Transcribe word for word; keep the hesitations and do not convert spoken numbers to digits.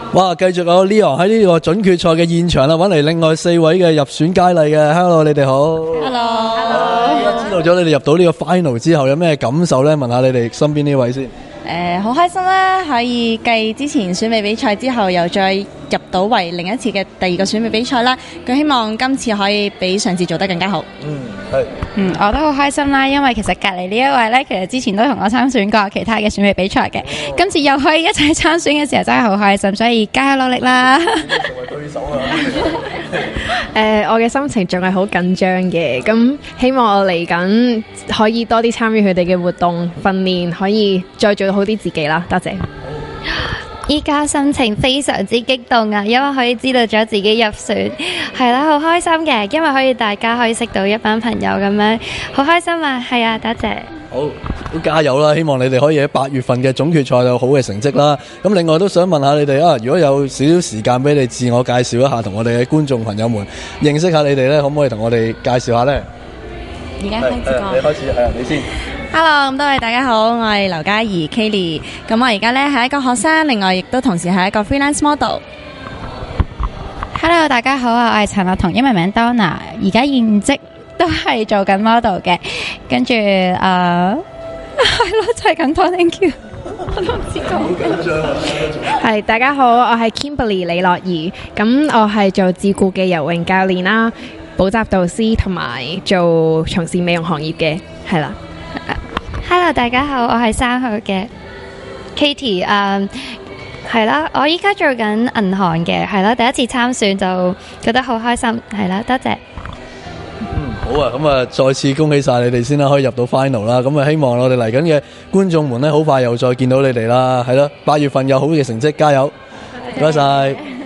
哇！繼續有 Leon 喺呢個準決賽嘅現場啦，揾嚟另外四位嘅入選佳麗嘅。Hello， 你哋好。 Hello，Hello。 而家知道咗你哋入到呢個 final 之後，有咩感受呢？問下你哋身邊呢位先。 誒，好開心啦！可以繼之前選美比賽之後，又再入到為另一次嘅第二個選美比賽啦。咁希望今次可以比上次做得更加好。 嗯，係。 嗯，我都好開心啦，因為其實隔離呢一位呢，其實之前都同我參選過其他嘅選美比賽嘅，今次又可以一齊參選嘅時候，真係好開心，所以加油努力啦！ 成為對手啊！ 誒，我嘅心情仲係好緊張嘅，咁希望我嚟緊可以多啲參與佢哋嘅活動訓練，可以再做好啲自己啦。多謝。 依家心情非常之激動啊，因為可以知道咗自己入選，係啦，好開心嘅，因為可以大家可以識到一班朋友咁樣，好開心啊，係啊，多謝。 好，都加油啦！希望你哋可以喺八月份嘅總決賽有好嘅成績啦。咁另外都想問下你哋啊，如果有少少時間俾你自我介紹一下，同我哋嘅觀眾朋友們認識下你哋呢，可唔可以同我哋介紹下呢？ 而家開始講， 你開始係啊，你先。 Hello， 咁多位大家好，我係劉嘉怡 Kelly。咁我而家呢係一個學生，另外亦都同時係一個 freelance model。 Hello， 大家好啊，我係陳樂彤，英文名 Donna， 而家現職都係做緊 model 嘅，跟住誒係咯，就係咁多 ，thank you。我都唔知講。 好緊張啊！ 係，大家好，我係 Kimberly 李樂怡，咁我係做自雇嘅游泳教練啦，補習導師同埋做從事美容行業嘅，係啦。 Hello， 大家好，我係三號嘅 Katie， 誒係啦，我依家做緊銀行嘅，係啦，第一次參選就覺得好開心，係啦，多謝。 嗯，好啊，咁啊，再次恭喜晒你哋先啦，可以入到 final 啦，咁啊，希望我哋嚟緊嘅觀眾們呢，好快又再見到你哋啦，係咯，八月份有好嘅成績，加油，唔該晒。